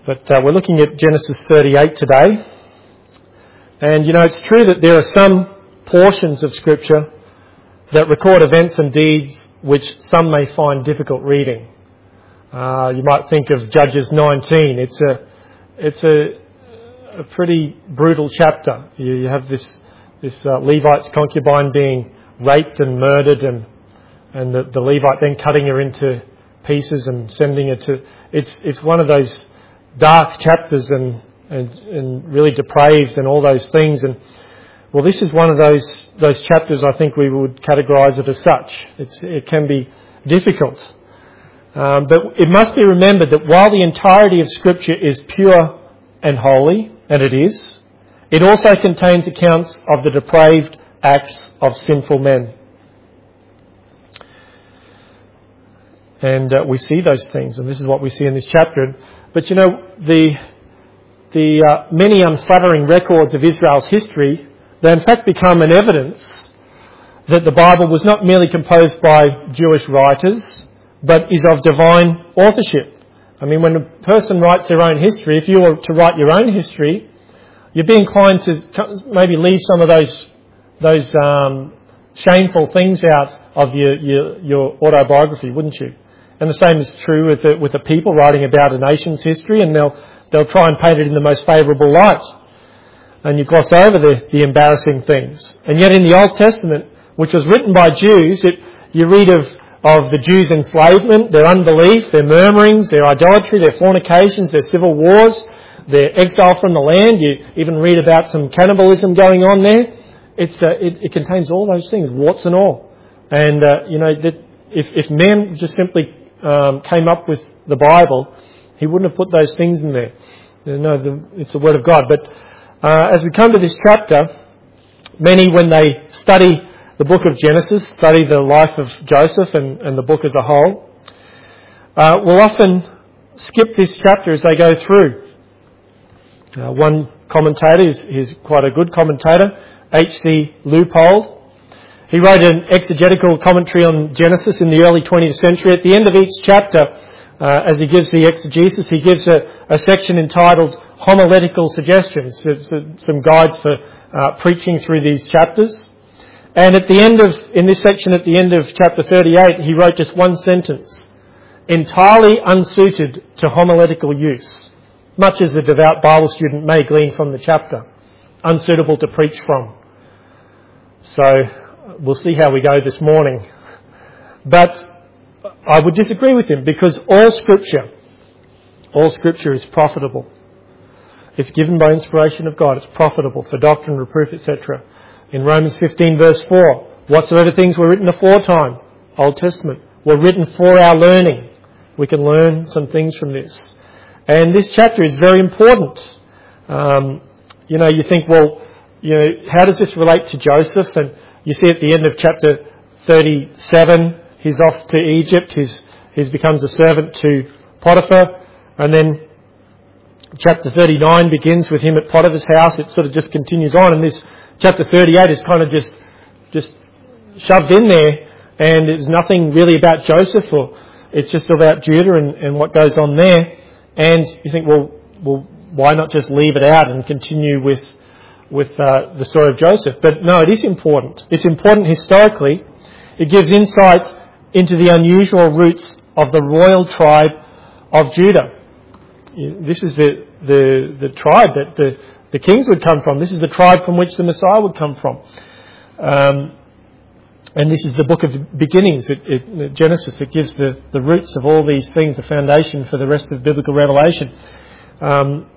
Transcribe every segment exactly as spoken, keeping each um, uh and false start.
But uh, we're looking at Genesis thirty-eight today. And, you know, it's true that there are some portions of Scripture that record events and deeds which some may find difficult reading. Uh, you might think of Judges nineteen. It's a it's a, a pretty brutal chapter. You, you have this this uh, Levite's concubine being raped and murdered, and and the, the Levite then cutting her into pieces and sending her to. It's it's one of those dark chapters and, and and really depraved and all those things. And well, this is one of those those chapters. I think we would categorise it as such. It's it can be difficult, um, but it must be remembered that while the entirety of Scripture is pure and holy, and it is, it also contains accounts of the depraved acts of sinful men. And uh, we see those things, and this is what we see in this chapter. But you know, the the uh, many unflattering records of Israel's history, they in fact become an evidence that the Bible was not merely composed by Jewish writers, but is of divine authorship. I mean, when a person writes their own history, if you were to write your own history, you'd be inclined to maybe leave some of those those um, shameful things out of your, your your autobiography, wouldn't you? And the same is true with the, with the people writing about a nation's history, and they'll they'll try and paint it in the most favourable light, and you gloss over the, the embarrassing things. And yet, in the Old Testament, which was written by Jews, it, you read of of the Jews' enslavement, their unbelief, their murmurings, their idolatry, their fornications, their civil wars, their exile from the land. You even read about some cannibalism going on there. It's uh, it, it contains all those things, warts and all. And uh, you know that if if men just simply um, came up with the Bible, he wouldn't have put those things in there. No, the, it's the Word of God. But uh, as we come to this chapter, many, when they study the book of Genesis, study the life of Joseph and, and the book as a whole, uh, will often skip this chapter as they go through. Uh, one commentator is, is quite a good commentator, H C Leupold. He wrote an exegetical commentary on Genesis in the early twentieth century. At the end of each chapter, uh, as he gives the exegesis, he gives a, a section entitled Homiletical Suggestions, some guides for uh, preaching through these chapters. And at the end of, in this section at the end of chapter thirty-eight, he wrote just one sentence, entirely unsuited to homiletical use, much as a devout Bible student may glean from the chapter, unsuitable to preach from. So we'll see how we go this morning. But I would disagree with him, because all Scripture, all Scripture is profitable. It's given by inspiration of God. It's profitable for doctrine, reproof, et cetera. In Romans fifteen verse four, whatsoever things were written aforetime, Old Testament, were written for our learning. We can learn some things from this. And this chapter is very important. Um, you know, you think, well, you know, how does this relate to Joseph? And you see at the end of chapter thirty-seven, he's off to Egypt. He's, he becomes a servant to Potiphar. And then chapter thirty-nine begins with him at Potiphar's house. It sort of just continues on. And this chapter thirty-eight is kind of just, just shoved in there. And it's nothing really about Joseph, or it's just about Judah and, and what goes on there. And you think, well, well, why not just leave it out and continue with with uh, the story of Joseph? But no, it is important. It's important historically. It gives insight into the unusual roots of the royal tribe of Judah. This is the the, the tribe that the, the kings would come from. This is the tribe from which the Messiah would come from. Um, and this is the book of beginnings, it, it, Genesis. It gives the, the roots of all these things, the foundation for the rest of biblical revelation. Um,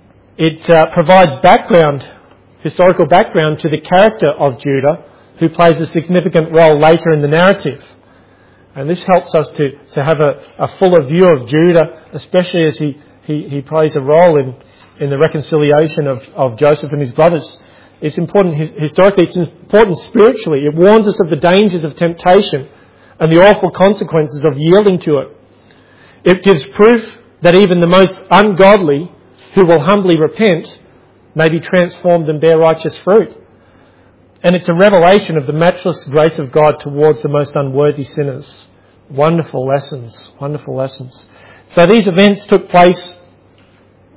it uh, provides background, historical background to the character of Judah, who plays a significant role later in the narrative. And this helps us to, to have a, a fuller view of Judah, especially as he, he, he plays a role in, in the reconciliation of, of Joseph and his brothers. It's important historically, it's important spiritually. It warns us of the dangers of temptation and the awful consequences of yielding to it. It gives proof that even the most ungodly who will humbly repent may be transformed and bear righteous fruit. And it's a revelation of the matchless grace of God towards the most unworthy sinners. Wonderful lessons, wonderful lessons. So these events took place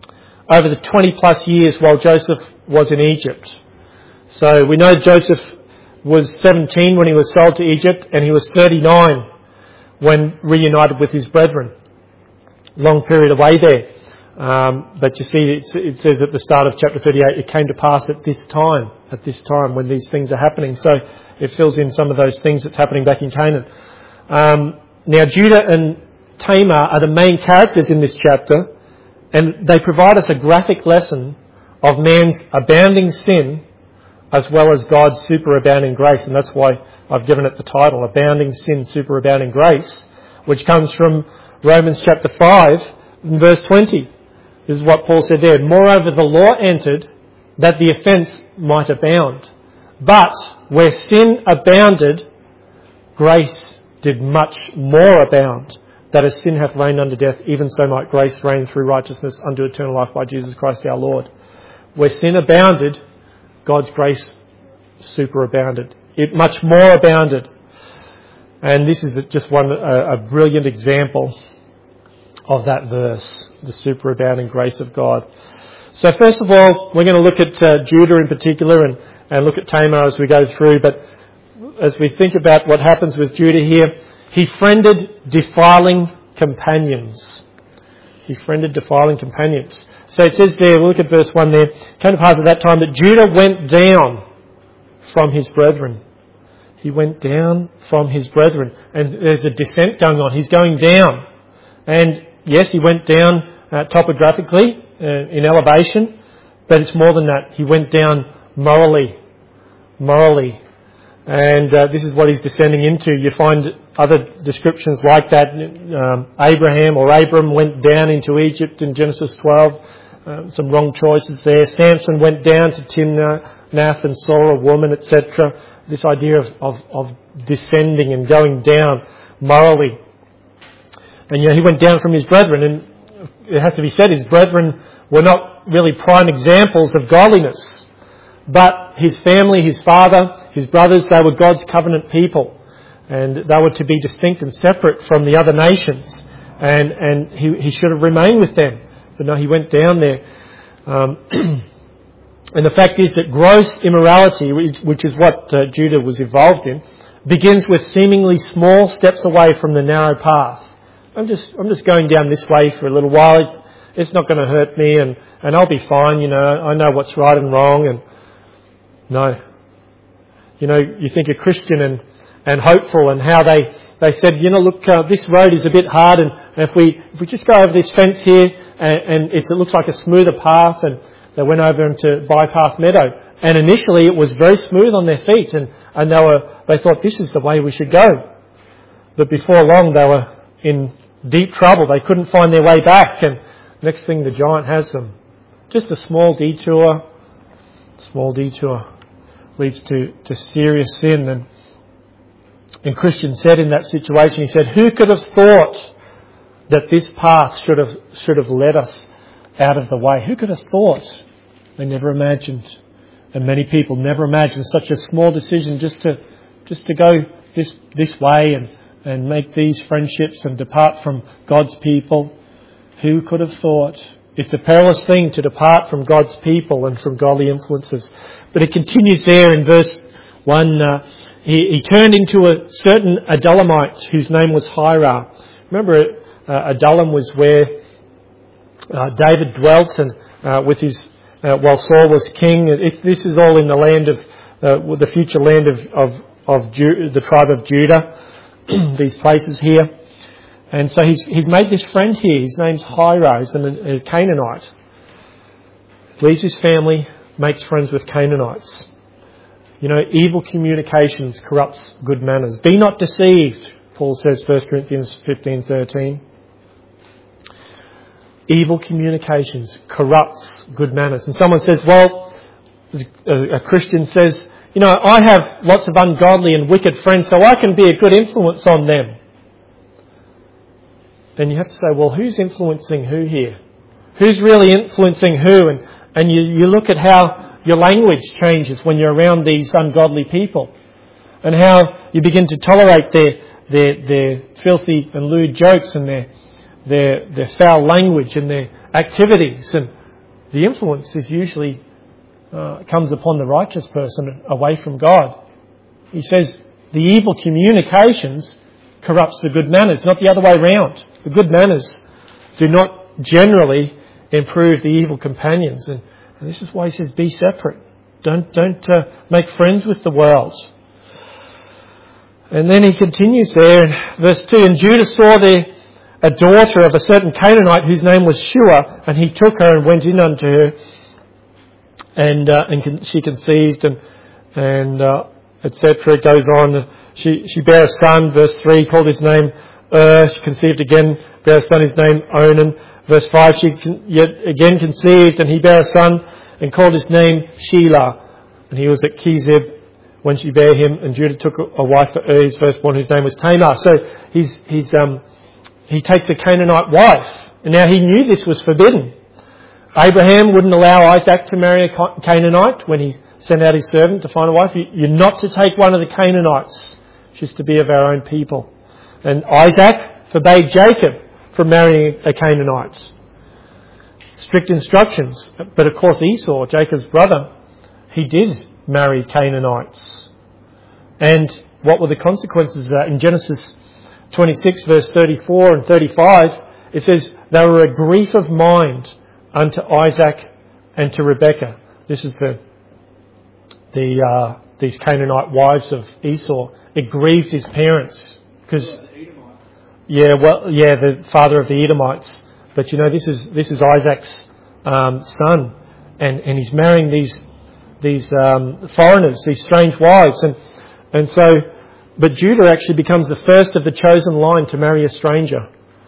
over the twenty plus years while Joseph was in Egypt. So we know Joseph was seventeen when he was sold to Egypt, and he was thirty-nine when reunited with his brethren. Long period away there. Um, but you see, it, it says at the start of chapter thirty-eight, it came to pass at this time, at this time when these things are happening. So it fills in some of those things that's happening back in Canaan. Um, now, Judah and Tamar are the main characters in this chapter, and they provide us a graphic lesson of man's abounding sin as well as God's superabounding grace. And that's why I've given it the title, Abounding Sin, Superabounding Grace, which comes from Romans chapter five, verse twenty. This is what Paul said there. Moreover, the law entered that the offence might abound. But where sin abounded, grace did much more abound. That as sin hath reigned unto death, even so might grace reign through righteousness unto eternal life by Jesus Christ our Lord. Where sin abounded, God's grace superabounded. It much more abounded. And this is just one, a, a brilliant example of that verse, the superabounding grace of God. So first of all, we're going to look at uh, Judah in particular and, and look at Tamar as we go through. But as we think about what happens with Judah here, he friended defiling companions. He friended defiling companions. So it says there, we'll look at verse one there, came to pass at that time that Judah went down from his brethren. He went down from his brethren. And there's a descent going on. He's going down. And yes, he went down uh, topographically uh, in elevation, but it's more than that. He went down morally. Morally. And uh, this is what he's descending into. You find other descriptions like that. Um, Abraham or Abram went down into Egypt in Genesis twelve. Uh, some wrong choices there. Samson went down to Timnath and saw a woman, et cetera. This idea of, of, of descending and going down morally. And, you know, he went down from his brethren, and it has to be said, his brethren were not really prime examples of godliness. But his family, his father, his brothers, they were God's covenant people. And they were to be distinct and separate from the other nations. And, and he, he should have remained with them. But no, he went down there. Um, and the fact is that gross immorality, which is what uh, Judah was involved in, begins with seemingly small steps away from the narrow path. I'm just, I'm just going down this way for a little while. It's, it's not going to hurt me, and, and I'll be fine. You know, I know what's right and wrong. And no, you know, you think a Christian and, and hopeful, and how they, they said, you know, look, uh, this road is a bit hard, and if we, if we just go over this fence here, and, and it's, it looks like a smoother path, and they went over into Bypath Meadow. And initially it was very smooth on their feet, and, and they were, they thought this is the way we should go. But before long they were in deep trouble. They couldn't find their way back, and next thing the giant has them. Just a small detour, small detour leads to, to serious sin. And, and Christian said in that situation, he said, who could have thought that this path should have, should have led us out of the way? Who could have thought? They never imagined. And many people never imagined such a small decision just to, just to go this, this way and, and make these friendships and depart from God's people. Who could have thought? It's a perilous thing to depart from God's people and from godly influences. But it continues there in verse one. Uh, he, he turned into a certain Adullamite whose name was Hirah. Remember, uh, Adullam was where uh, David dwelt, and uh, with his uh, while Saul was king. It, this is all in the land of uh, the future land of of, of Ju- the tribe of Judah. These places here. And so he's he's made this friend here. His name's Hirah. He's a, a Canaanite. Leaves his family, makes friends with Canaanites. You know, evil communications corrupts good manners. Be not deceived, Paul says, First Corinthians fifteen thirteen. Evil communications corrupts good manners. And someone says, well, a Christian says, you know, I have lots of ungodly and wicked friends, so I can be a good influence on them. And you have to say, well, who's influencing who here? Who's really influencing who? And, and you, you look at how your language changes when you're around these ungodly people, and how you begin to tolerate their their, their filthy and lewd jokes and their, their their foul language and their activities. And the influence is usually uh, comes upon the righteous person away from God. He says the evil communications corrupts the good manners, not the other way round. The good manners do not generally improve the evil companions. And, and this is why he says be separate. Don't, don't uh, make friends with the world. And then he continues there in verse two, and Judah saw there a daughter of a certain Canaanite whose name was Shua, and he took her and went in unto her, and uh, and con- she conceived, and and uh, et cetera. It goes on. She she bare a son. Verse three, called his name Er. She conceived again, bare a son. His name Onan. Verse five, she con- yet again conceived, and he bare a son, and called his name Shelah, and he was at Kezib when she bare him, and Judah took a wife for Er, his firstborn, whose name was Tamar. So he's he's um he takes a Canaanite wife, and now he knew this was forbidden. Abraham wouldn't allow Isaac to marry a Canaanite when he sent out his servant to find a wife. You're not to take one of the Canaanites, just to be of our own people. And Isaac forbade Jacob from marrying a Canaanite. Strict instructions. But of course Esau, Jacob's brother, he did marry Canaanites. And what were the consequences of that? In Genesis twenty-six verse thirty-four and thirty-five, it says, they were a grief of mind unto Isaac and to Rebekah. This is the the uh, these Canaanite wives of Esau. It grieved his parents because yeah, well, yeah, the father of the Edomites. But you know, this is this is Isaac's um, son, and and he's marrying these these um, foreigners, these strange wives, and and so. But Judah actually becomes the first of the chosen line to marry a stranger.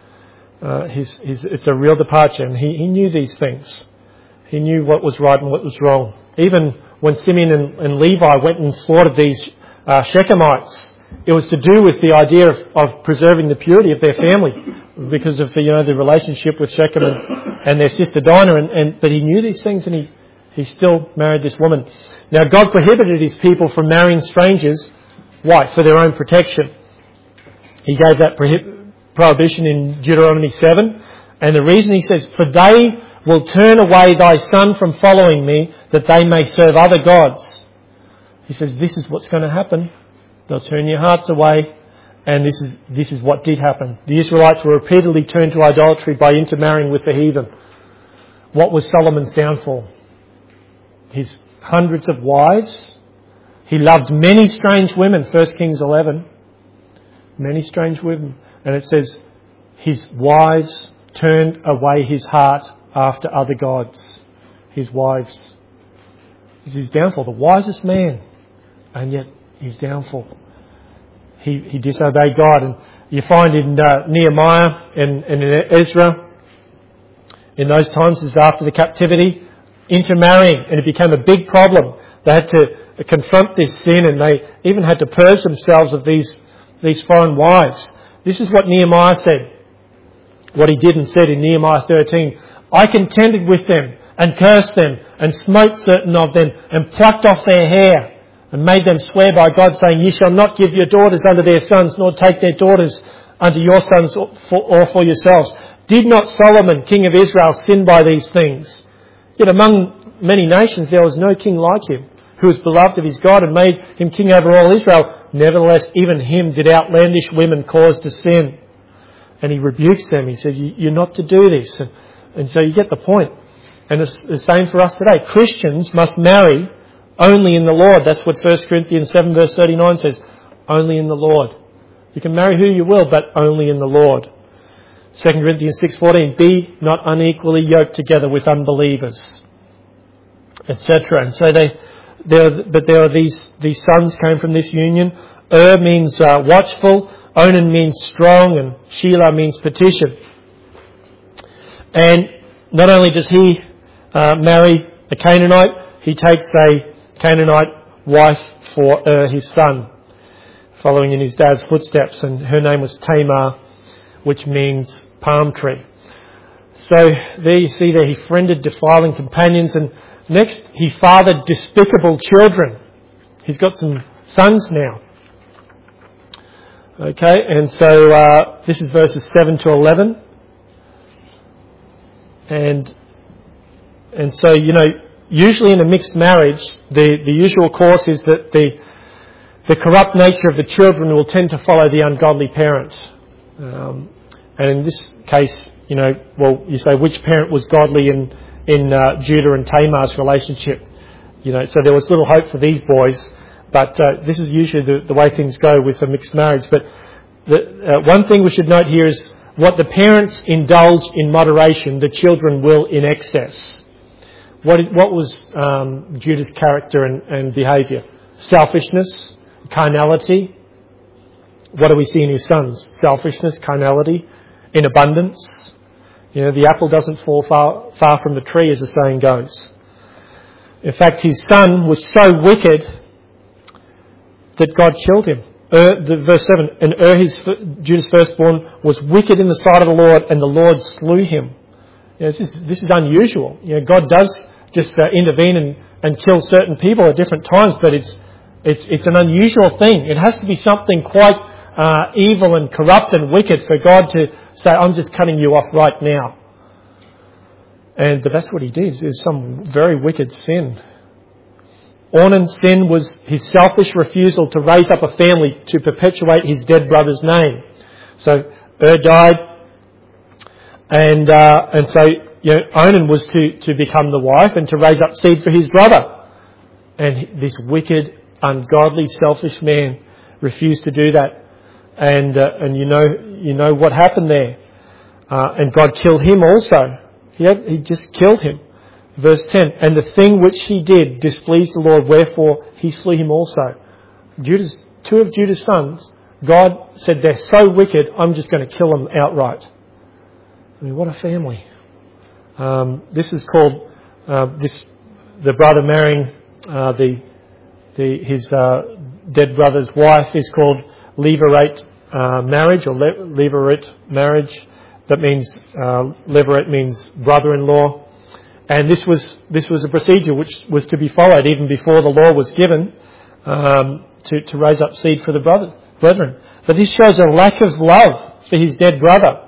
Uh, his, his, it's a real departure, and he, he knew these things. He knew what was right and what was wrong. Even when Simeon and, and Levi went and slaughtered these uh, Shechemites, it was to do with the idea of, of preserving the purity of their family, because of the, you know, the relationship with Shechem and, and their sister Dinah. And, and but he knew these things, and he he still married this woman. Now God prohibited his people from marrying strangers. Why? For their own protection. He gave that prohib- prohibition in Deuteronomy seven. And the reason he says, for they will turn away thy son from following me, that they may serve other gods. He says, this is what's going to happen. They'll turn your hearts away. And this is, this is what did happen. The Israelites were repeatedly turned to idolatry by intermarrying with the heathen. What was Solomon's downfall? His hundreds of wives. He loved many strange women, First Kings eleven. Many strange women. And it says, his wives turned away his heart after other gods. His wives. This is his downfall. The wisest man. And yet his downfall. He, he disobeyed God. And you find in uh, Nehemiah and, and in Ezra, in those times, this is after the captivity, intermarrying. And it became a big problem. They had to confront this sin, and they even had to purge themselves of these these foreign wives. This is what Nehemiah said. What he did and said in Nehemiah thirteen. I contended with them and cursed them and smote certain of them and plucked off their hair and made them swear by God, saying, ye shall not give your daughters unto their sons, nor take their daughters unto your sons or for, or for yourselves. Did not Solomon, king of Israel, sin by these things? Yet among many nations there was no king like him, who was beloved of his God and made him king over all Israel. Nevertheless, even him did outlandish women cause to sin. And he rebukes them. He says, you're not to do this. And, and so you get the point. And it's the same for us today. Christians must marry only in the Lord. That's what First Corinthians seven verse thirty-nine says. Only in the Lord. You can marry who you will, but only in the Lord. Second Corinthians six fourteen. Be not unequally yoked together with unbelievers, et cetera. And so they... There, but there are these, these sons came from this union. Er means uh, watchful. Onan means strong. And Shelah means petition. And not only does he uh, marry a Canaanite, he takes a Canaanite wife for Er, his son, following in his dad's footsteps. And her name was Tamar, which means palm tree. So there you see there he friended defiling companions, and next, he fathered despicable children. He's got some sons now. Okay, and so uh, this is verses seven to eleven. And and so, you know, usually in a mixed marriage, the, the usual course is that the the corrupt nature of the children will tend to follow the ungodly parent. Um, and in this case, you know, well, you say which parent was godly in in uh, Judah and Tamar's relationship? You know, so there was little hope for these boys. But uh, this is usually the, the way things go with a mixed marriage. But the, uh, one thing we should note here is what the parents indulge in moderation, the children will in excess. What what was um, Judah's character and, and behaviour? Selfishness, carnality. What do we see in his sons? Selfishness, carnality, in abundance. You know, the apple doesn't fall far, far from the tree, as the saying goes. In fact, his son was so wicked that God killed him. Er, the, verse seven, and Er, his, Judah's firstborn, was wicked in the sight of the Lord, and the Lord slew him. You know, this, is, this is unusual. You know, God does just uh, intervene and, and kill certain people at different times, but it's it's it's an unusual thing. It has to be something quite uh, evil and corrupt and wicked for God to say, I'm just cutting you off right now. And but that's what he did. It was some very wicked sin. Ornan's sin was his selfish refusal to raise up a family to perpetuate his dead brother's name. So Er died, and uh, and so you know, Onan was to, to become the wife and to raise up seed for his brother. And this wicked, ungodly, selfish man refused to do that. And uh, and you know you know what happened there. Uh, and God killed him also. He had, he just killed him. Verse ten, and the thing which he did displeased the Lord, wherefore he slew him also. Judah's, two of Judah's sons, God said they're so wicked, I'm just going to kill them outright. I mean, what a family. Um, this is called, uh, this the brother marrying uh, the the his uh, dead brother's wife is called levirate uh, marriage, or le- levirate marriage. That means, uh, levirate means brother-in-law. And this was this was a procedure which was to be followed even before the law was given um, to, to raise up seed for the brother, brethren. But this shows a lack of love for his dead brother.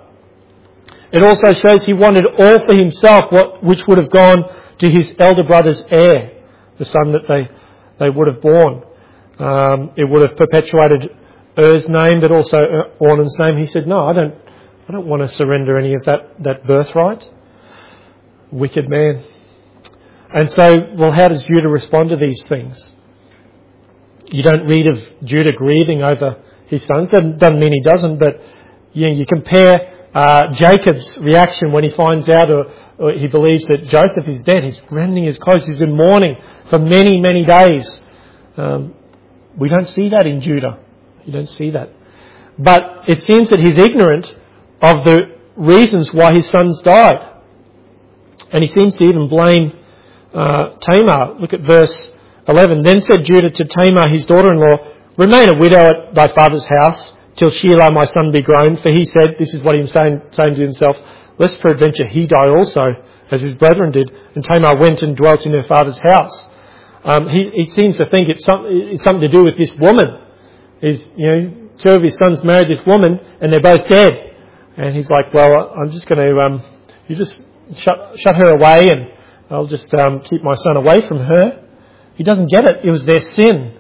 It also shows he wanted all for himself, what which would have gone to his elder brother's heir, the son that they, they would have born. Um, it would have perpetuated Er's name, but also Ornan's name. He said, no, I don't I don't want to surrender any of that, that birthright. Wicked man. And so, well, how does Judah respond to these things? You don't read of Judah grieving over his sons. Doesn't, doesn't mean he doesn't, but you know, you compare uh, Jacob's reaction when he finds out or, or he believes that Joseph is dead. He's rending his clothes. He's in mourning for many, many days. Um, we don't see that in Judah. You don't see that. But it seems that he's ignorant of the reasons why his sons died. And he seems to even blame uh, Tamar. Look at verse eleven. Then said Judah to Tamar, his daughter-in-law, remain a widow at thy father's house till Shelah my son be grown. For he said, this is what he was saying, saying to himself, lest peradventure he die also, as his brethren did. And Tamar went and dwelt in her father's house. Um, he, he seems to think it's, some, it's something to do with this woman. He's, you know, two of his sons married this woman and they're both dead. And he's like, well, I'm just going to, um, you just shut, shut her away and I'll just um, keep my son away from her. He doesn't get it. It was their sin.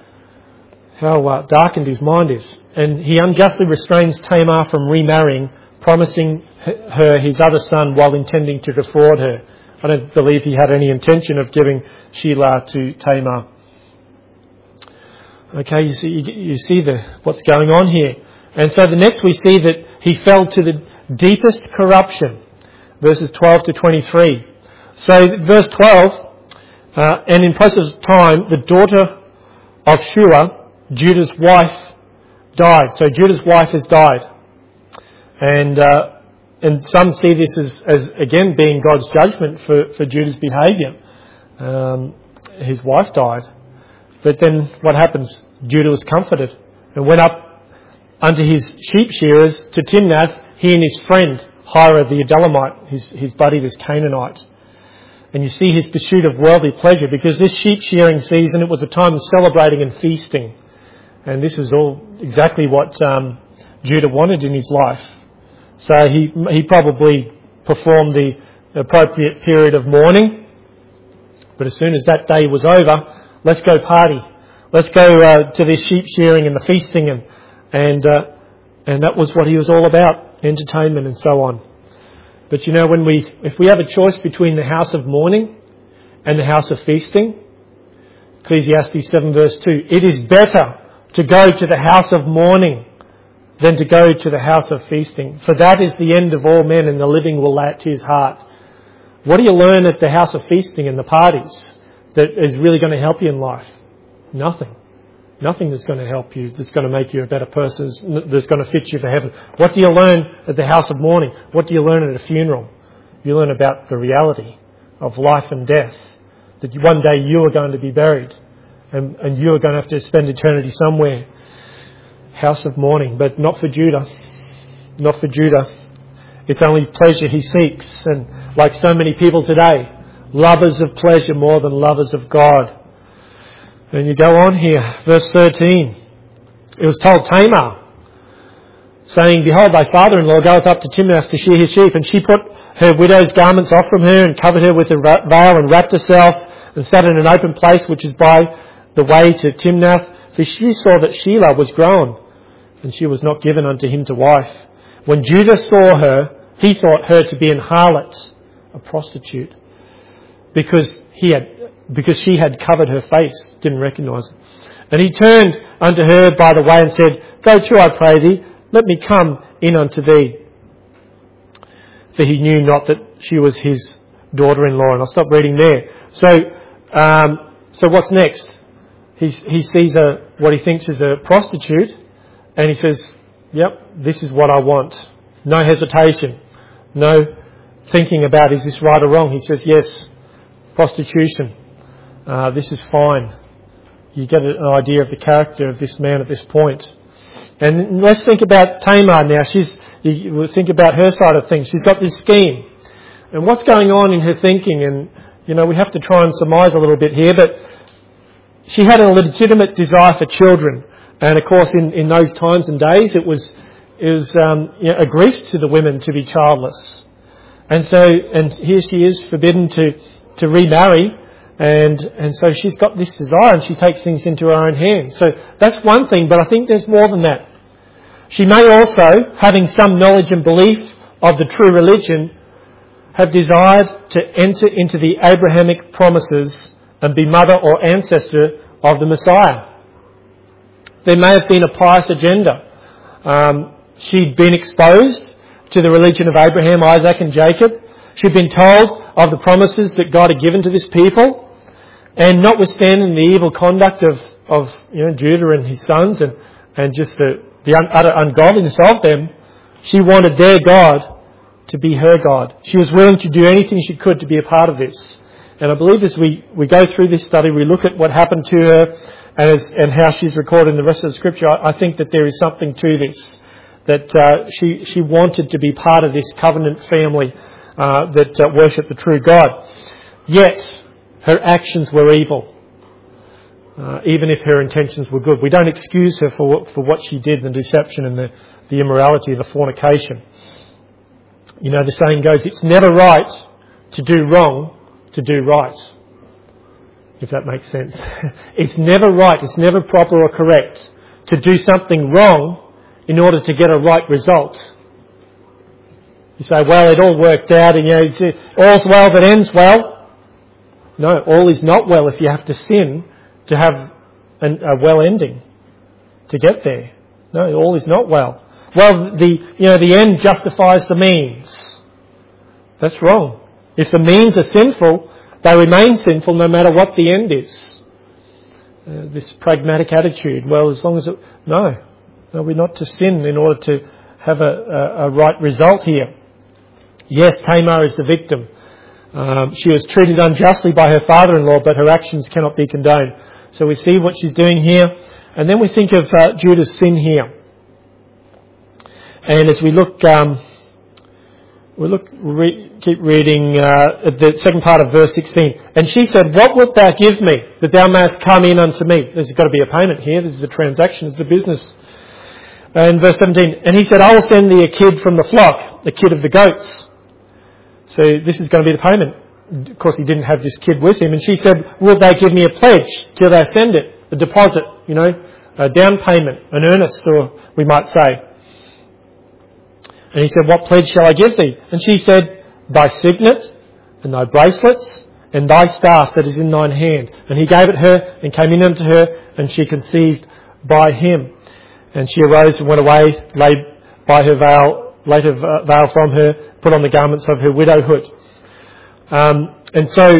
How uh, darkened his mind is. And he unjustly restrains Tamar from remarrying, promising her his other son while intending to defraud her. I don't believe he had any intention of giving Shelah to Tamar. Okay, you see, you see the, what's going on here. And so the next we see that he fell to the deepest corruption. Verses twelve to twenty-three. So verse twelve, uh, and in process of time, the daughter of Shua, Judah's wife, died. So Judah's wife has died. And uh, and some see this as, as again being God's judgment for, for Judah's behaviour. Um, his wife died. But then what happens? Judah was comforted and went up unto his sheep shearers to Timnath, he and his friend Hira the Adullamite, his, his buddy, this Canaanite. And you see his pursuit of worldly pleasure, because this sheep shearing season, it was a time of celebrating and feasting. And this is all exactly what um, Judah wanted in his life. So he he probably performed the appropriate period of mourning. But as soon as that day was over, let's go party. Let's go uh, to this sheep shearing and the feasting, and and uh, and that was what he was all about, entertainment and so on. But you know, when we if we have a choice between the house of mourning and the house of feasting, Ecclesiastes seven verse two, it is better to go to the house of mourning than to go to the house of feasting. For that is the end of all men, and the living will lay it to his heart. What do you learn at the house of feasting and the parties that is really going to help you in life? Nothing. Nothing that's going to help you, that's going to make you a better person, that's going to fit you for heaven. What do you learn at the house of mourning? What do you learn at a funeral? You learn about the reality of life and death, that one day you are going to be buried, and, and you are going to have to spend eternity somewhere. House of mourning, but not for Judah. Not for Judah. It's only pleasure he seeks, and like so many people today, lovers of pleasure more than lovers of God. And you go on here, verse thirteen. It was told Tamar, saying, behold, thy father-in-law goeth up to Timnath to shear his sheep. And she put her widow's garments off from her, and covered her with a veil, and wrapped herself, and sat in an open place which is by the way to Timnath. For she saw that Shelah was grown, and she was not given unto him to wife. When Judah saw her, he thought her to be an harlot, a prostitute, because he had, because she had covered her face, didn't recognise her. And he turned unto her by the way and said, go to, I pray thee, let me come in unto thee. For he knew not that she was his daughter-in-law. And I'll stop reading there. So, um, so what's next? He, he sees a, what he thinks is a prostitute, and he says, yep, this is what I want. No hesitation. No thinking about, is this right or wrong? He says, yes, prostitution. Uh, this is fine. You get an idea of the character of this man at this point. And let's think about Tamar now. She's, you think about her side of things. She's got this scheme. And what's going on in her thinking? And, you know, we have to try and surmise a little bit here, but she had a legitimate desire for children. And of course, in, in those times and days, it was, it was um, you know, a grief to the women to be childless. And so, and here she is forbidden to, to remarry. And, and so she's got this desire, and she takes things into her own hands. So that's one thing, but I think there's more than that. She may also, having some knowledge and belief of the true religion, have desired to enter into the Abrahamic promises and be mother or ancestor of the Messiah. There may have been a pious agenda. Um, she'd been exposed to the religion of Abraham, Isaac and Jacob. She'd been told of the promises that God had given to this people. And notwithstanding the evil conduct of, of you know, Judah and his sons, and, and just the, the un, utter ungodliness of them, she wanted their God to be her God. She was willing to do anything she could to be a part of this. And I believe as we, we go through this study, we look at what happened to her and, as, and how she's recorded in the rest of the Scripture, I, I think that there is something to this. That uh, she, she wanted to be part of this covenant family uh, that uh, worship the true God. Yet, her actions were evil, uh, even if her intentions were good. We don't excuse her for what, for what she did, the deception and the, the immorality and the fornication. You know, the saying goes, it's never right to do wrong to do right, if that makes sense. It's never right, it's never proper or correct to do something wrong in order to get a right result. You say, well, it all worked out, and you know, all's well that ends well. No, all is not well if you have to sin to have an, a well ending, to get there. No, all is not well. Well, the you know the end justifies the means. That's wrong. If the means are sinful, they remain sinful no matter what the end is. Uh, this pragmatic attitude. Well, as long as it no, no, we're not to sin in order to have a, a, a right result here. Yes, Tamar is the victim. Um, she was treated unjustly by her father-in-law, but her actions cannot be condoned. So we see what she's doing here. And then we think of uh, Judah's sin here. And as we look, um, we look, re- keep reading uh, the second part of verse sixteen. And she said, what wilt thou give me, that thou mayest come in unto me? There's got to be a payment here. This is a transaction. It's a business. And verse seventeen. And he said, I will send thee a kid from the flock, a kid of the goats. so this is going to be the payment. Of course, he didn't have this kid with him. And she said, will they give me a pledge till they send it? A deposit, you know, a down payment, an earnest, or we might say. And he said, what pledge shall I give thee? And she said, thy signet and thy bracelets and thy staff that is in thine hand. And he gave it her and came in unto her, and she conceived by him. And she arose and went away, laid by her veil, laid her veil from her, put on the garments of her widowhood. Um, and so,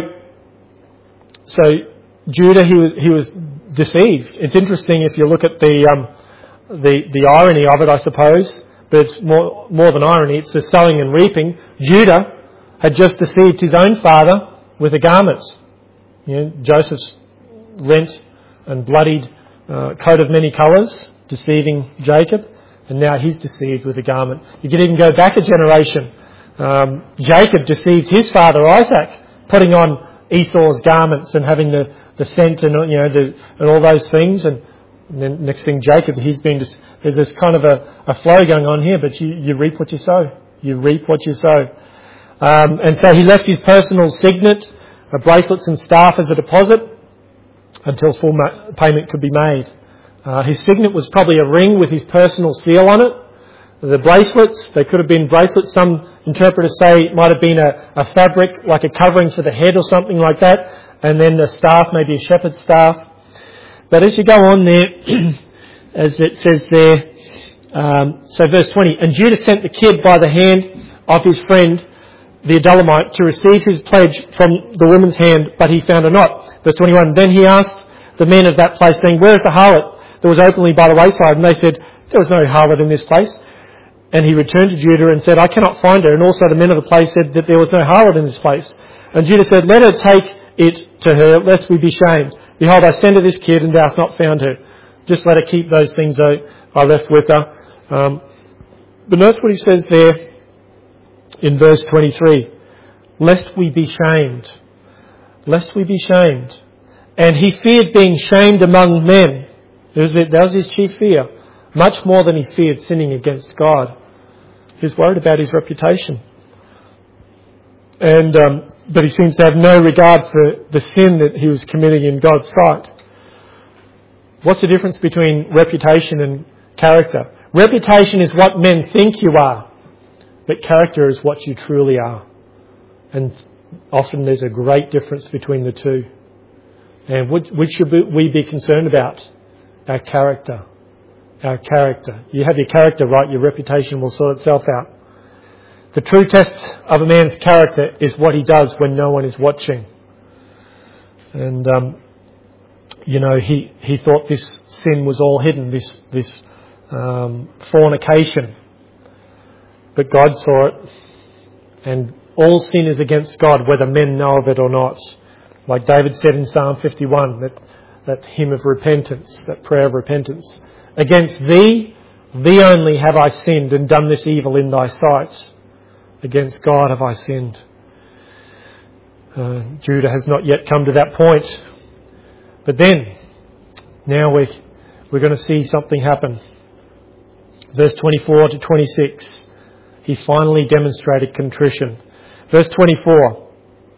so Judah, he was he was deceived. It's interesting if you look at the um, the the irony of it, I suppose. But it's more more than irony. It's the sowing and reaping. Judah had just deceived his own father with the garments. You know, Joseph's rent and bloodied uh, coat of many colours, deceiving Jacob, and now he's deceived with a garment. You could even go back a generation. Um, Jacob deceived his father Isaac, putting on Esau's garments and having the, the scent and you know the, and all those things. And, and then next thing, Jacob, he's been dis- there's this kind of a, a flow going on here. But you, you reap what you sow. You reap what you sow. Um, and so he left his personal signet, uh, bracelets and staff as a deposit until full ma- payment could be made. Uh, his signet was probably a ring with his personal seal on it. The bracelets, they could have been bracelets. Some interpreters say it might have been a, a fabric, like a covering for the head or something like that. And then the staff, maybe a shepherd's staff. But as you go on there, as it says there, um, so verse twenty, and Judah sent the kid by the hand of his friend, the Adullamite, to receive his pledge from the woman's hand, but he found her not. Verse twenty-one, then he asked the men of that place, saying, where is the harlot that was openly by the wayside? And they said, there was no harlot in this place. And he returned to Judah and said, I cannot find her. And also the men of the place said that there was no harlot in this place. And Judah said, let her take it to her, lest we be shamed. Behold, I send her this kid, and thou hast not found her. Just let her keep those things I left with her. Um, but notice what he says there in verse twenty-three. Lest we be shamed. Lest we be shamed. And he feared being shamed among men. That was, it, that was his chief fear. Much more than he feared sinning against God. He was worried about his reputation. And um, but he seems to have no regard for the sin that he was committing in God's sight. What's the difference between reputation and character? Reputation is what men think you are, but character is what you truly are. And often there's a great difference between the two. And which, which should we be concerned about? Our character. Our character. You have your character right, your reputation will sort itself out. The true test of a man's character is what he does when no one is watching. And, um, you know, he, he thought this sin was all hidden, this, this um, fornication. But God saw it. And all sin is against God, whether men know of it or not. Like David said in Psalm fifty-one, that, that hymn of repentance, that prayer of repentance. Against thee, thee only have I sinned and done this evil in thy sight. Against God have I sinned. Uh, Judah has not yet come to that point. But then, now we, we're going to see something happen. Verse twenty-four to twenty-six. He finally demonstrated contrition. Verse twenty-four.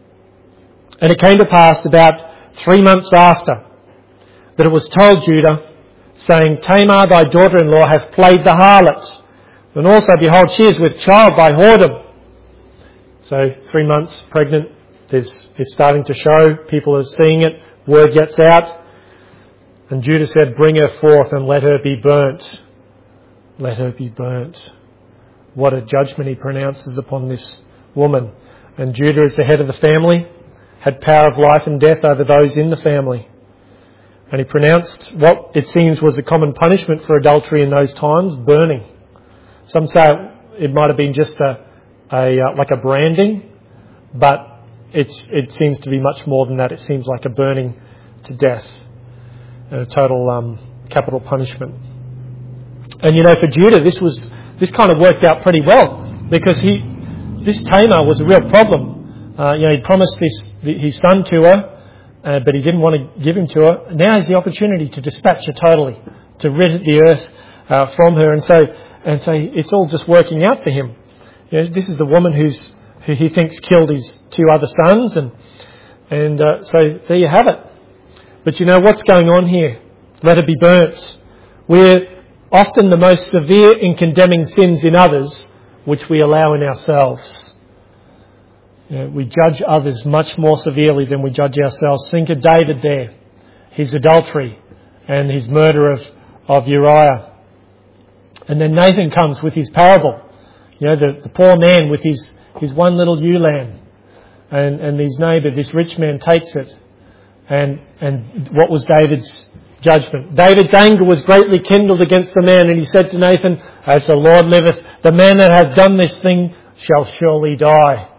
And it came to pass about three months after that it was told Judah, saying, Tamar thy daughter-in-law hath played the harlot. And also, behold, she is with child by whoredom. So, three months pregnant, there's, it's starting to show, people are seeing it, word gets out. And Judah said, bring her forth and let her be burnt. Let her be burnt. What a judgment he pronounces upon this woman. And Judah, as the head of the family, had power of life and death over those in the family. And he pronounced what it seems was a common punishment for adultery in those times, burning. Some say it might have been just a, a uh, like a branding, but it's, it seems to be much more than that. It seems like a burning to death, a total um, capital punishment. And you know, for Judah, this was this kind of worked out pretty well, because he this Tamar was a real problem. Uh, you know, he promised this his son to her, uh, but he didn't want to give him to her. Now is the opportunity to dispatch her totally, to rid the earth uh, from her, and so and so it's all just working out for him. You know, this is the woman who's who he thinks killed his two other sons. And, and uh, so there you have it. But you know what's going on here? Let it be burnt. We're often the most severe in condemning sins in others, which we allow in ourselves. You know, we judge others much more severely than we judge ourselves. Think of David there, his adultery and his murder of, of Uriah. And then Nathan comes with his parable. You know, the, the poor man with his, his one little ewe lamb. And, and his neighbour, this rich man, takes it. And, and what was David's judgment? David's anger was greatly kindled against the man, and he said to Nathan, as the Lord liveth, the man that hath done this thing shall surely die.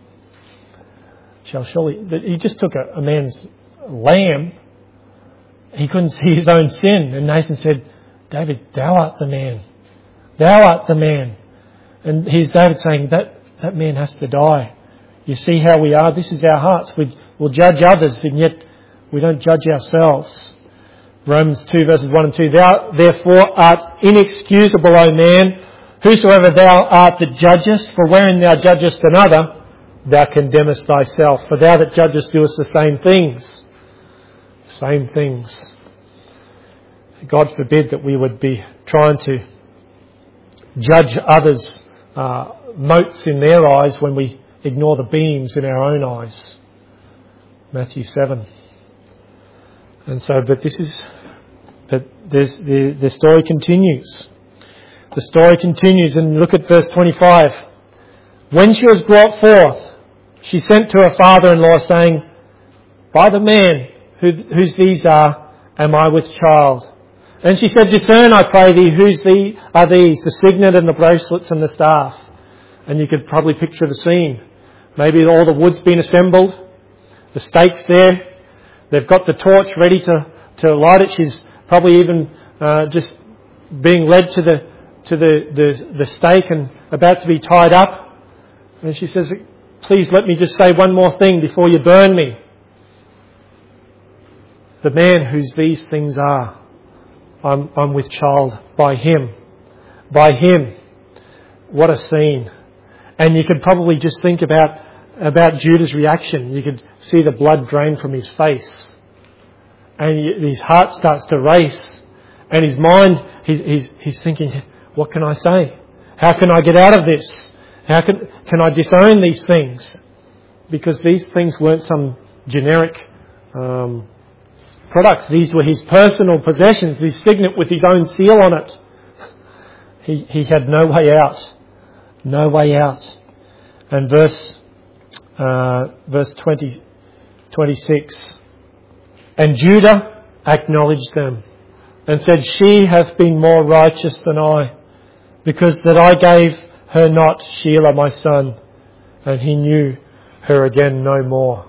Shall surely... He just took a, a man's lamb. He couldn't see his own sin. And Nathan said, David, thou art the man. Thou art the man. And here's David saying, that, that man has to die. You see how we are? This is our hearts. We, we'll judge others, and yet we don't judge ourselves. Romans two verses one and two. Thou therefore art inexcusable, O man, whosoever thou art that judgest, for wherein thou judgest another, thou condemnest thyself. For thou that judgest doest the same things. Same things. God forbid that we would be trying to judge others' uh, motes in their eyes when we ignore the beams in our own eyes. Matthew seven. And so, but this is, but there's, the, the story continues. The story continues, and look at verse twenty-five. When she was brought forth, she sent to her father-in-law, saying, by the man whose, whose these are, am I with child? And she said, discern, I pray thee, whose the, are these, the signet and the bracelets and the staff. And you could probably picture the scene. Maybe all the wood's been assembled, the stakes there. They've got the torch ready to, to light it. She's probably even uh, just being led to the to the, the, the stake and about to be tied up. And she says, please let me just say one more thing before you burn me. The man whose these things are, I'm, I'm with child by him. By him. What a scene. And you could probably just think about about Judah's reaction. You could see the blood drain from his face. And his heart starts to race. And his mind, he's, he's, he's thinking, what can I say? How can I get out of this? How can, can I disown these things? Because these things weren't some generic um, products. These were his personal possessions, his signet with his own seal on it. He, he had no way out. No way out. And verse uh, verse twenty, twenty-six. And Judah acknowledged them and said, she hath been more righteous than I, because that I gave her not Shelah my son, and he knew her again no more.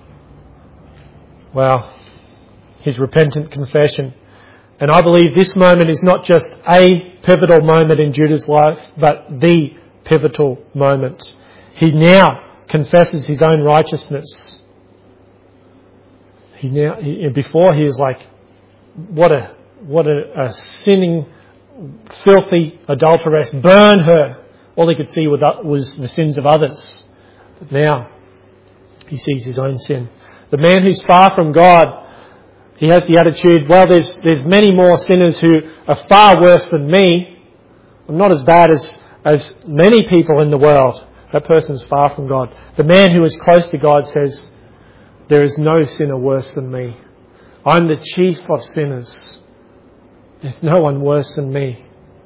Wow. His repentant confession. And I believe this moment is not just a pivotal moment in Judah's life, but the pivotal moment. He now confesses his own righteousness. He now, he, before he was like, what a, what a, a sinning, filthy adulteress. Burn her. All he could see was the sins of others. But now he sees his own sin. The man who's far from God, he has the attitude, well, there's there's many more sinners who are far worse than me. I'm not as bad as, as many people in the world. That person's far from God. The man who is close to God says, there is no sinner worse than me. I'm the chief of sinners. There's no one worse than me.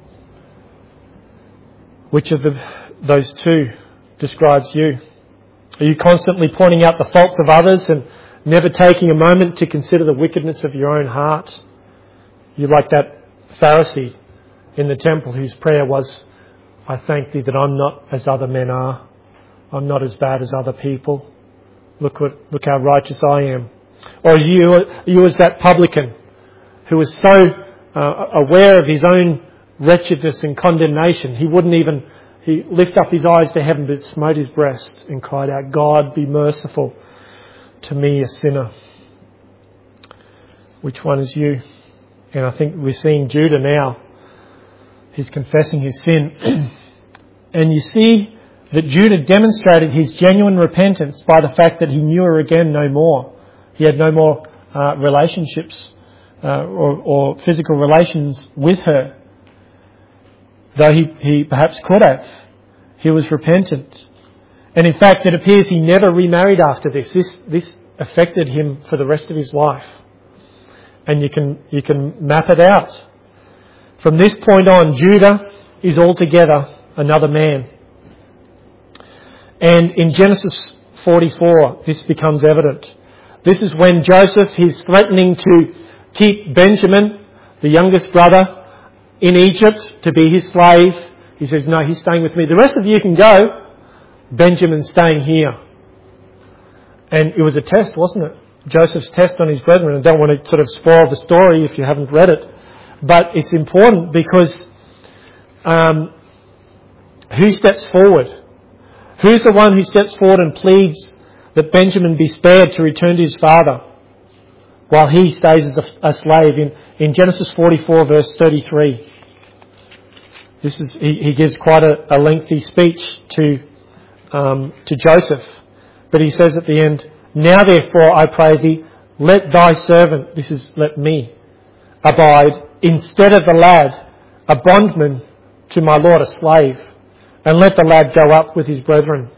Which of the, those two describes you? Are you constantly pointing out the faults of others and never taking a moment to consider the wickedness of your own heart? You like that Pharisee in the temple whose prayer was, I thank thee that I'm not as other men are. I'm not as bad as other people. Look what, look how righteous I am. Or are you, are you as that publican who was so uh, aware of his own wretchedness and condemnation, he wouldn't even, he lift up his eyes to heaven but smote his breast and cried out, God, be merciful to me, a sinner. Which one is you? And I think we're seeing Judah now. He's confessing his sin. And you see that Judah demonstrated his genuine repentance by the fact that he knew her again no more. He had no more uh, relationships uh, or, or physical relations with her, though he, he perhaps could have. He was repentant. And in fact, it appears he never remarried after this. This, this affected him for the rest of his life. And you can, you can map it out. From this point on, Judah is altogether another man. And in Genesis forty-four, this becomes evident. This is when Joseph is threatening to keep Benjamin, the youngest brother, in Egypt to be his slave. He says, no, he's staying with me. The rest of you can go. Benjamin's staying here. And it was a test, wasn't it? Joseph's test on his brethren. I don't want to sort of spoil the story if you haven't read it. But it's important because um, who steps forward? Who's the one who steps forward and pleads that Benjamin be spared to return to his father while he stays as a, a slave? In, in Genesis forty-four, verse thirty-three, this is he, he gives quite a, a lengthy speech to um, to Joseph, but he says at the end, "Now therefore I pray thee, let thy servant," this is let me, "abide instead of the lad, a bondman to my lord, a slave. And let the lad go up with his brethren."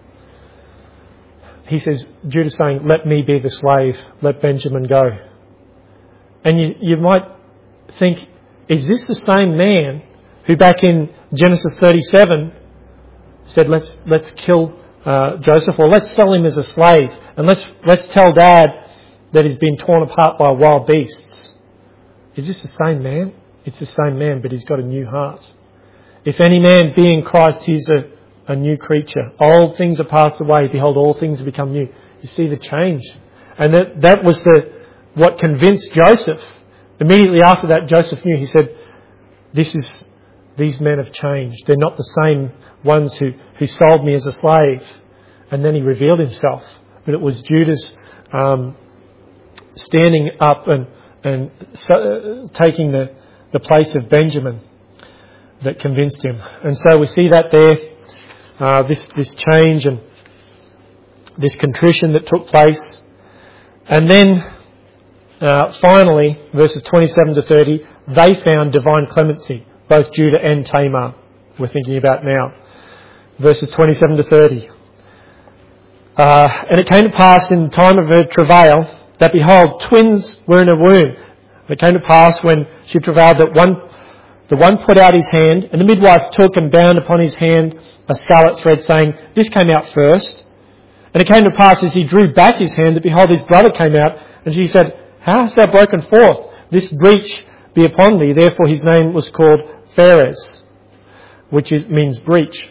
He says, Judah's saying, let me be the slave, let Benjamin go. And you, you might think, is this the same man who back in Genesis thirty-seven said, let's let's kill uh, Joseph, or let's sell him as a slave, and let's let's tell Dad that he's been torn apart by wild beasts? Is this the same man? It's the same man, but he's got a new heart. If any man be in Christ, he's a, a new creature. Old things are passed away. Behold, all things have become new. You see the change. And that, that was the, what convinced Joseph. Immediately after that, Joseph knew. He said, this is, these men have changed. They're not the same ones who, who sold me as a slave. And then he revealed himself. But it was Judah's um, standing up and, and so, uh, taking the, the place of Benjamin that convinced him. And so we see that there, uh, this, this change and this contrition that took place. And then, uh, finally, verses twenty-seven to thirty, they found divine clemency, both Judah and Tamar, we're thinking about now. Verses twenty-seven to thirty. Uh, and it came to pass in the time of her travail that, behold, twins were in her womb. And it came to pass when she travailed that one The one put out his hand, and the midwife took and bound upon his hand a scarlet thread, saying, this came out first. And it came to pass as he drew back his hand that, behold, his brother came out, and she said, how hast thou broken forth? This breach be upon thee. Therefore his name was called Phares, which is, means breach.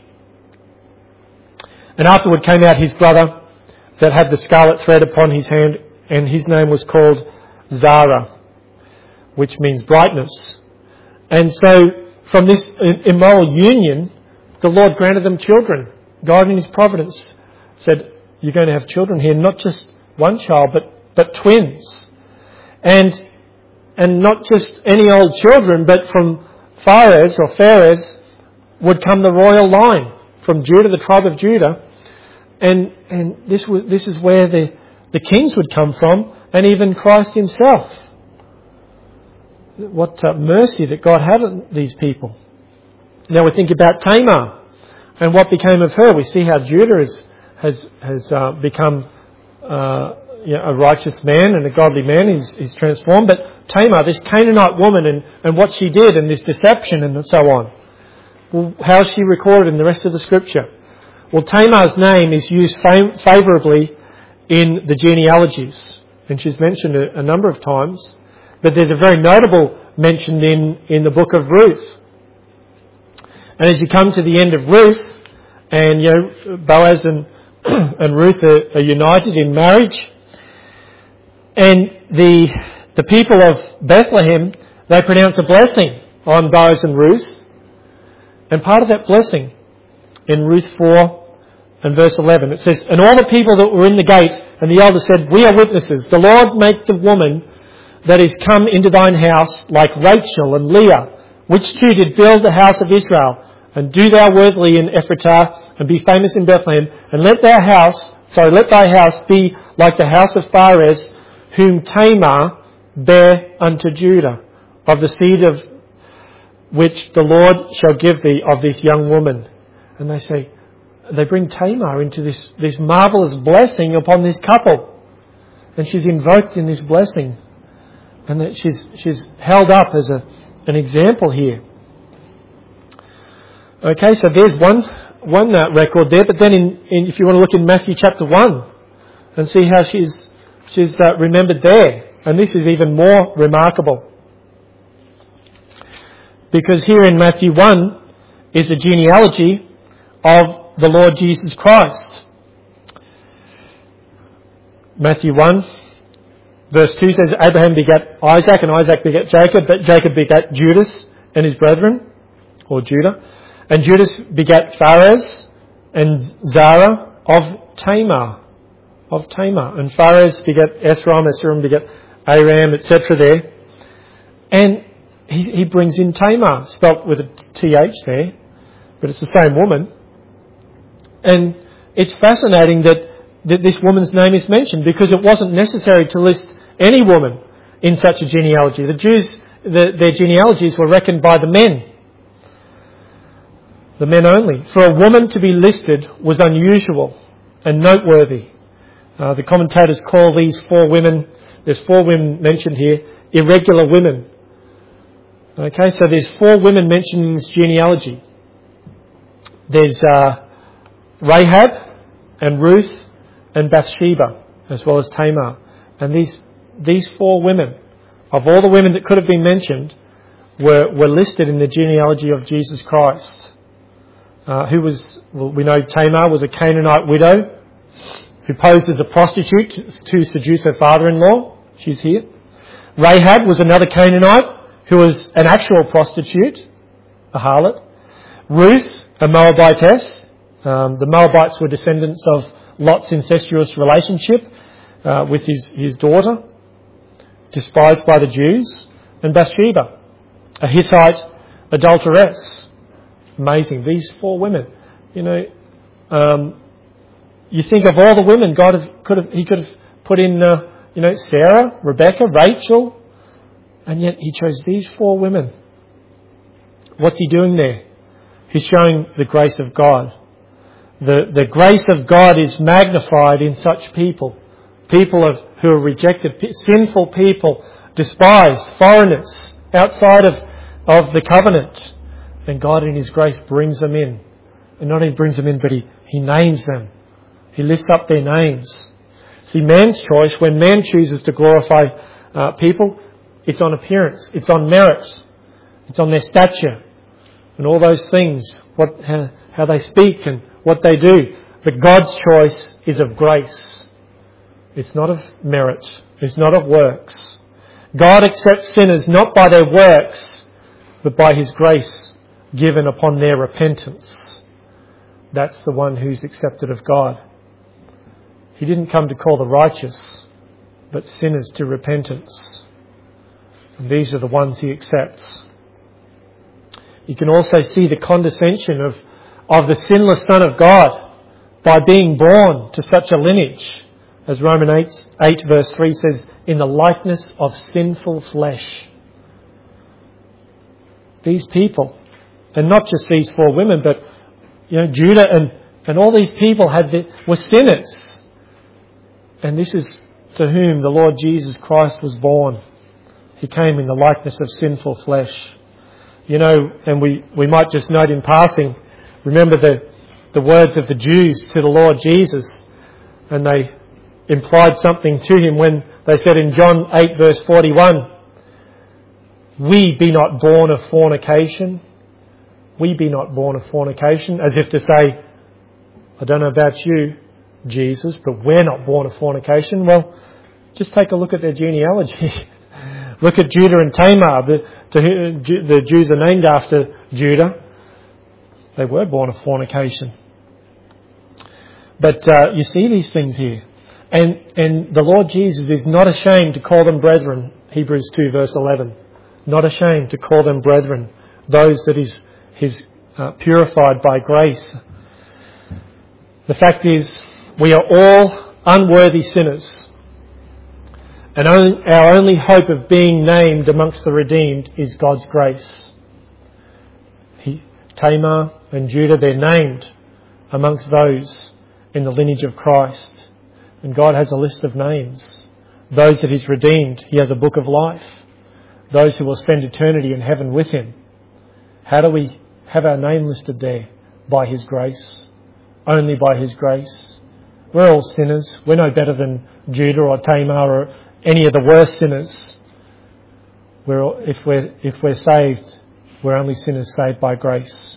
And afterward came out his brother that had the scarlet thread upon his hand, and his name was called Zara, which means brightness. And so, from this immoral union, the Lord granted them children. God in His providence said, you're going to have children here, not just one child, but, but twins. And, and not just any old children, but from Phares or Phares would come the royal line from Judah, the tribe of Judah. And, and this was, this is where the, the kings would come from, and even Christ Himself. What uh, mercy that God had on these people. Now we think about Tamar and what became of her. We see how Judah is, has has uh, become uh, you know, a righteous man and a godly man. He's, he's transformed. But Tamar, this Canaanite woman, and, and what she did, and this deception and so on. Well, how is she recorded in the rest of the Scripture? Well, Tamar's name is used fav- favourably in the genealogies, and she's mentioned a, a number of times. But there's a very notable mention in, in the book of Ruth. And as you come to the end of Ruth, and you know, Boaz and, and Ruth are, are united in marriage, and the the people of Bethlehem, they pronounce a blessing on Boaz and Ruth. And part of that blessing, in Ruth four and verse eleven, it says, and all the people that were in the gate, and the elders said, we are witnesses. The Lord make the woman that is come into thine house, like Rachel and Leah, which two did build the house of Israel. And do thou worthily in Ephratah, and be famous in Bethlehem, and let their house, sorry, let thy house be like the house of Pharez, whom Tamar bare unto Judah, of the seed of which the Lord shall give thee of this young woman. And they say, they bring Tamar into this, this marvellous blessing upon this couple. And she's invoked in this blessing. And that she's, she's held up as a, an example here. Okay, so there's one, one uh, record there. But then in, in, if you want to look in Matthew chapter one and see how she's, she's uh, remembered there. And this is even more remarkable. Because here in Matthew one is a genealogy of the Lord Jesus Christ. Matthew one, verse two says, Abraham begat Isaac, and Isaac begat Jacob, but Jacob begat Judas and his brethren, or Judah. And Judas begat Pharez and Zara of Tamar, of Tamar. And Pharez begat Esrom, Esrom begat Aram, et cetera there. And he, he brings in Tamar, spelt with a T H there, but it's the same woman. And it's fascinating that, that this woman's name is mentioned, because it wasn't necessary to list any woman in such a genealogy. The Jews, the, their genealogies were reckoned by the men. The men only. For a woman to be listed was unusual and noteworthy. Uh, the commentators call these four women, there's four women mentioned here, irregular women. Okay, so there's four women mentioned in this genealogy. There's uh, Rahab and Ruth and Bathsheba, as well as Tamar. And these these four women, of all the women that could have been mentioned, were, were listed in the genealogy of Jesus Christ. Uh, who was, well, we know Tamar was a Canaanite widow who posed as a prostitute to seduce her father-in-law. She's here. Rahab was another Canaanite who was an actual prostitute, a harlot. Ruth, a Moabitess. Um, the Moabites were descendants of Lot's incestuous relationship uh, with his, his daughter, despised by the Jews. And Bathsheba, a Hittite adulteress. Amazing. These four women. You know, um, you think of all the women God have, could have, he could have put in, uh, you know, Sarah, Rebecca, Rachel, and yet he chose these four women. What's he doing there? He's showing the grace of God. The, the grace of God is magnified in such people. People of, who are rejected, sinful people, despised, foreigners, outside of, of the covenant. And God in His grace brings them in. And not only brings them in, but He, he names them. He lifts up their names. See, man's choice, when man chooses to glorify uh, people, it's on appearance, it's on merit, it's on their stature, and all those things, what how, how they speak and what they do. But God's choice is of grace. It's not of merit. It's not of works. God accepts sinners not by their works, but by His grace given upon their repentance. That's the one who's accepted of God. He didn't come to call the righteous, but sinners to repentance. And these are the ones He accepts. You can also see the condescension of, of the sinless Son of God by being born to such a lineage. As Romans eight, eight verse three says, in the likeness of sinful flesh. These people, and not just these four women, but you know, Judah and, and all these people had the, were sinners. And this is to whom the Lord Jesus Christ was born. He came in the likeness of sinful flesh. You know, and we, we might just note in passing, remember the, the words of the Jews to the Lord Jesus, and they implied something to Him when they said in John eight verse forty-one, we be not born of fornication. We be not born of fornication, as if to say, I don't know about you, Jesus, but we're not born of fornication. Well, just take a look at their genealogy. Look at Judah and Tamar. The, the, the Jews are named after Judah. They were born of fornication. But uh, you see these things here. And, and the Lord Jesus is not ashamed to call them brethren. Hebrews two verse eleven. Not ashamed to call them brethren. Those that His, his uh, purified by grace. The fact is, we are all unworthy sinners, and only, our only hope of being named amongst the redeemed is God's grace. He, Tamar and Judah, they're named amongst those in the lineage of Christ. And God has a list of names. Those that He's redeemed, He has a book of life. Those who will spend eternity in heaven with Him. How do we have our name listed there? By His grace. Only by His grace. We're all sinners. We're no better than Judah or Tamar or any of the worst sinners. We're all, if we're if we're saved, we're only sinners saved by grace.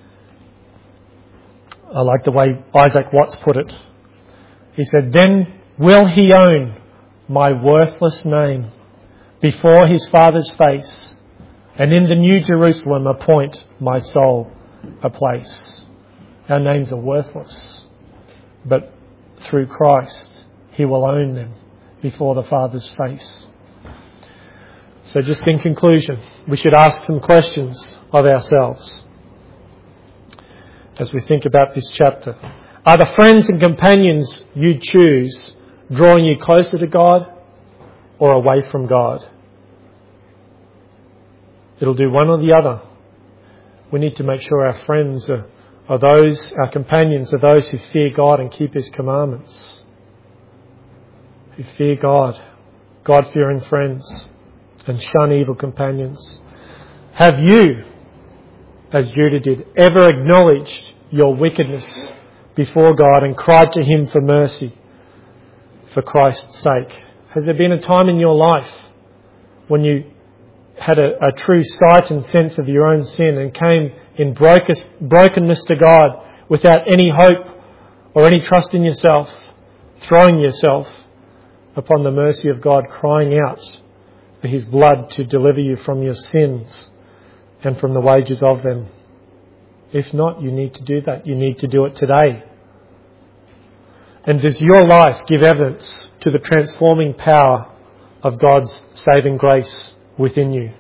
I like the way Isaac Watts put it. He said, "Then will He own my worthless name before His Father's face, and in the New Jerusalem appoint my soul a place." Our names are worthless, but through Christ He will own them before the Father's face. So just in conclusion, we should ask some questions of ourselves as we think about this chapter. Are the friends and companions you choose drawing you closer to God or away from God? It'll do one or the other. We need to make sure our friends are, are those, our companions are those who fear God and keep His commandments. Who fear God, God-fearing friends, and shun evil companions. Have you, as Judah did, ever acknowledged your wickedness before God and cried to Him for mercy for Christ's sake? Has there been a time in your life when you had a, a true sight and sense of your own sin and came in brokenness to God without any hope or any trust in yourself, throwing yourself upon the mercy of God, crying out for His blood to deliver you from your sins and from the wages of them? If not, you need to do that. You need to do it today. And does your life give evidence to the transforming power of God's saving grace within you?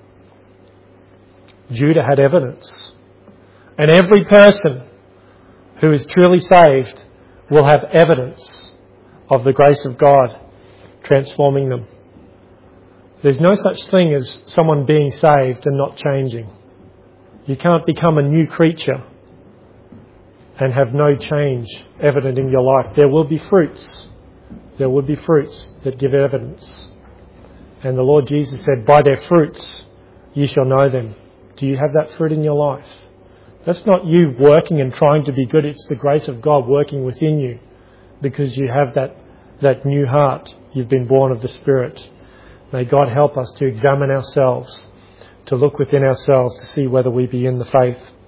Judah had evidence. And every person who is truly saved will have evidence of the grace of God transforming them. There's no such thing as someone being saved and not changing. You can't become a new creature and have no change evident in your life. There will be fruits. There will be fruits that give evidence. And the Lord Jesus said, "By their fruits ye shall know them." Do you have that fruit in your life? That's not you working and trying to be good. It's the grace of God working within you because you have that, that new heart. You've been born of the Spirit. May God help us to examine ourselves, to look within ourselves to see whether we be in the faith.